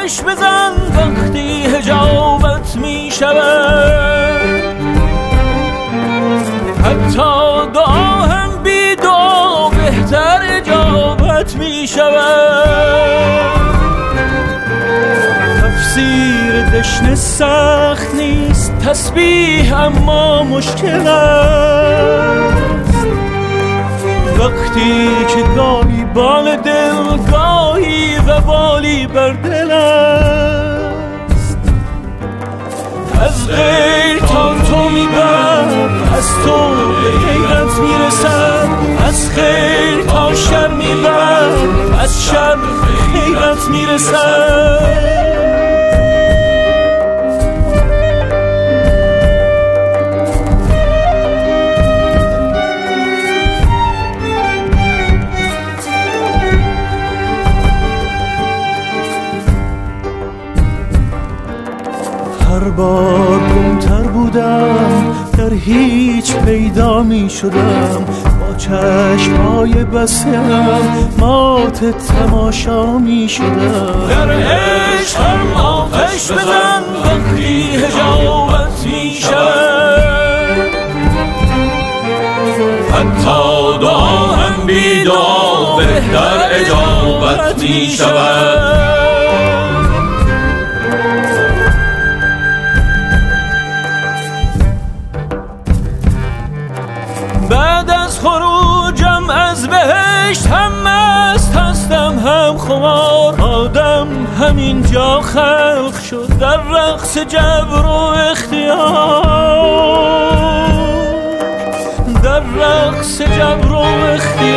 آتش بزن وقتی حجابت می شود، حتی دعا هم بی دعا بهتر اجابت می شود. تفسیر دشنه سخت نیست، تسبیح اما مشکل است. وقتی که گاهی بال دل، گاهی وبالی بر دل است. از غیر تا تو میبرد، از تو به غیرت میرسد. از خیر تا شر میبرد، از شر به غیرت میرسد. هر بار گمتر بودم، در هیچ پیدا می شدم. با چشمهای بستم مات تماشا می شدم. در عشقم آتش بزن وقتی حجابت می شود، حتی دعا هم بی دعا بهتر اجابت می شود. بعد از خروجم از بهشت هم مست هستم هم خمار. آدم همینجا خلق شد در رقص جبر و اختیار، در رقص جبر و اختیار.